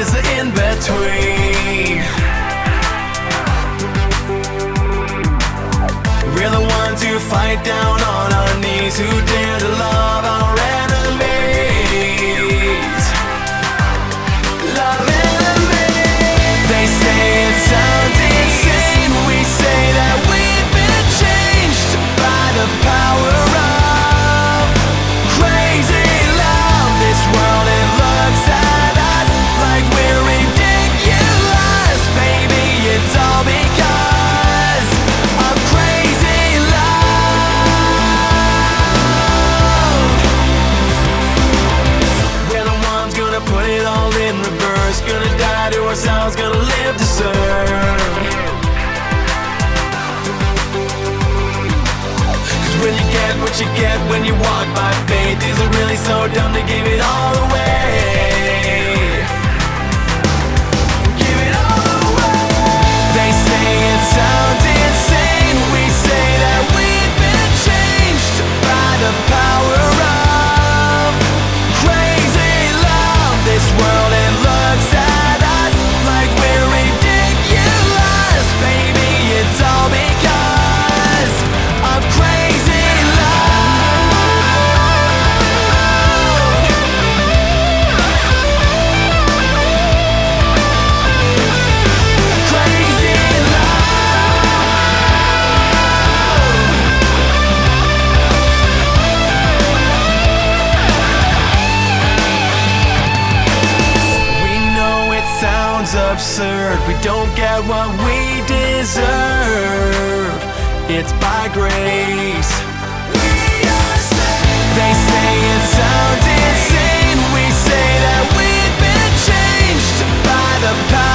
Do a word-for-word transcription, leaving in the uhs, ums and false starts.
is the in-between. We're the ones who fight down on our knees, who dare to love our enemies. Love enemies. They say it sounds insane. We say that we've been changed by the power of crazy love. This world, it looks at us like we're ridiculous. Baby, it's all because of crazy love. We're the ones gonna put it all in reverse, gonna die to ourselves, gonna live to serve. Cause when you get what you get when you walk by faith, is it really so dumb to give it all away? Give it all away. They say it sounds insane. We say that we've been changed by the power of crazy love. This world, it looks at us like we're ridiculous. Baby, it's all because of crazy love. Crazy We know it sounds absurd. We don't get what we deserve. It's by grace. They say it sounds insane. We say that we've been changed by the power